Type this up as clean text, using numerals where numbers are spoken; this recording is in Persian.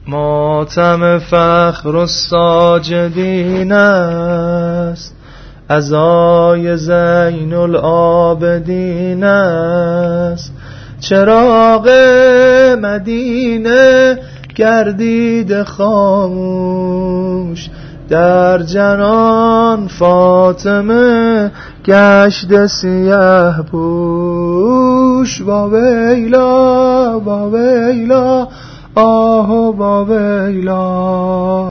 ماتم فخر الساجدین است، عزای زین العابدین است. چراغ مدینه گردید خاموش، در جنان فاطمه گشت سیه پوش. واویلا واویلا آه واویلا.